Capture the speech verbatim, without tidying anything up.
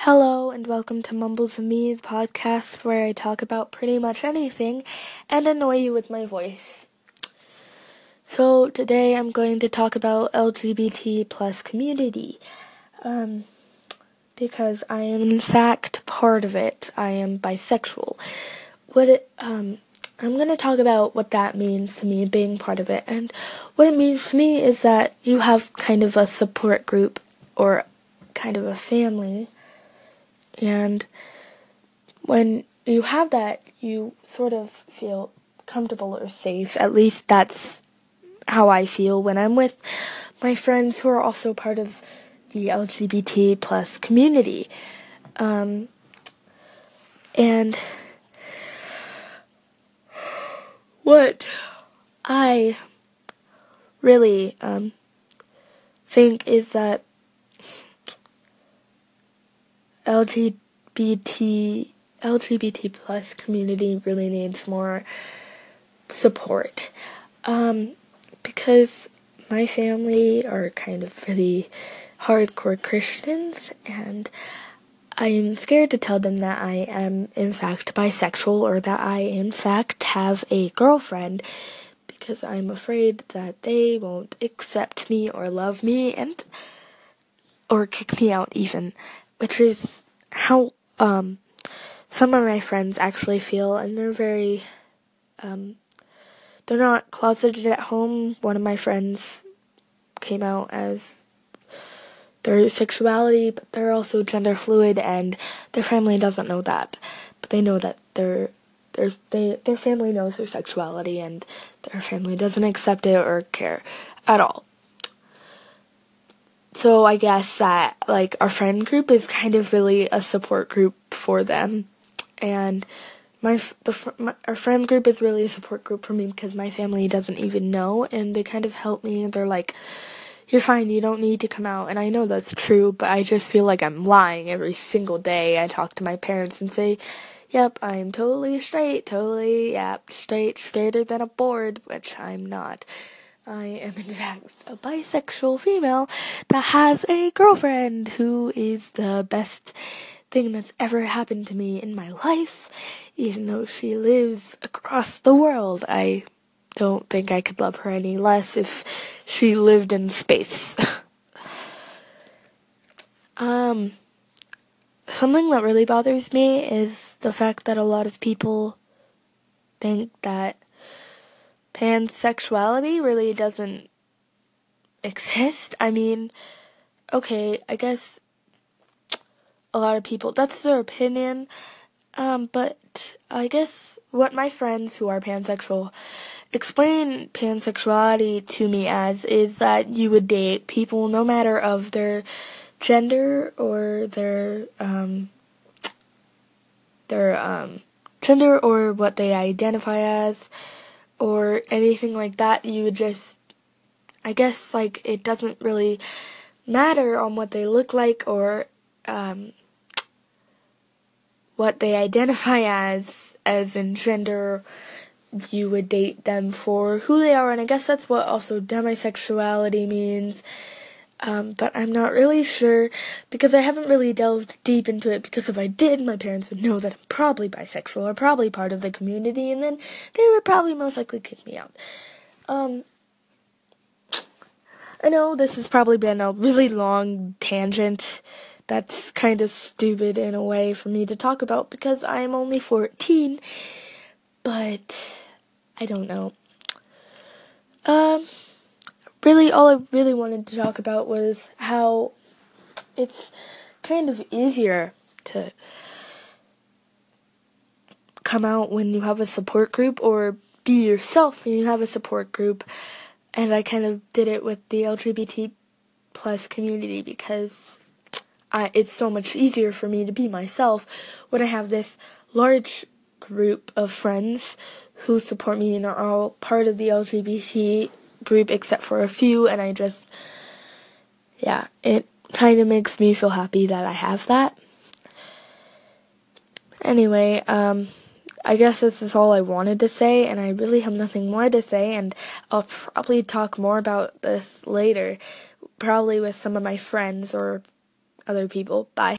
Hello and welcome to Mumbles of Me, the podcast where I talk about pretty much anything and annoy you with my voice. So today I'm going to talk about L G B T plus community, um, because I am in fact part of it. I am bisexual. What it, um, I'm going to talk about what that means to me, being part of it, and what it means to me is that you have kind of a support group or kind of a family. And when you have that, you sort of feel comfortable or safe. At least that's how I feel when I'm with my friends who are also part of the L G B T plus community. Um, and what I really um, think is that L G B T L G B T plus community really needs more support, um, because my family are kind of really hardcore Christians, and I am scared to tell them that I am in fact bisexual or that I in fact have a girlfriend, because I'm afraid that they won't accept me or love me and or kick me out even, which is how um some of my friends actually feel, and they're very um they're not closeted at home. One of my friends came out as their sexuality, but they're also gender fluid, and their family doesn't know that, but they know that their their they their family knows their sexuality, and their family doesn't accept it or care at all. So I guess that, like, our friend group is kind of really a support group for them, and my the my, our friend group is really a support group for me because my family doesn't even know, and they kind of help me. They're like, "You're fine, you don't need to come out," and I know that's true, but I just feel like I'm lying every single day. I talk to my parents and say, "Yep, I'm totally straight, totally, yep, straight, straighter than a board," which I'm not. I am in fact a bisexual female that has a girlfriend who is the best thing that's ever happened to me in my life, even though she lives across the world. I don't think I could love her any less if she lived in space. um, something that really bothers me is the fact that a lot of people think that pansexuality really doesn't exist. I mean, okay, I guess a lot of people, that's their opinion, um, but I guess what my friends who are pansexual explain pansexuality to me as is that you would date people no matter of their gender or their, um, their, um, gender or what they identify as or anything like that. You would just, I guess, like, it doesn't really matter on what they look like or, um, what they identify as, as in gender. You would date them for who they are, and I guess that's what also demisexuality means, um, but I'm not really sure, because I haven't really delved deep into it, because if I did, my parents would know that I'm probably bisexual, or probably part of the community, and then they would probably most likely kick me out. Um, I know this has probably been a really long tangent that's kind of stupid in a way for me to talk about because I'm only fourteen, but I don't know. Um, really, all I really wanted to talk about was how it's kind of easier to come out when you have a support group, or be yourself when you have a support group, and I kind of did it with the L G B T plus community because I, it's so much easier for me to be myself when I have this large group of friends who support me and are all part of the L G B T group except for a few, and I just, yeah, it kind of makes me feel happy that I have that. Anyway, um, I guess this is all I wanted to say, and I really have nothing more to say, and I'll probably talk more about this later, probably with some of my friends or other people. Bye.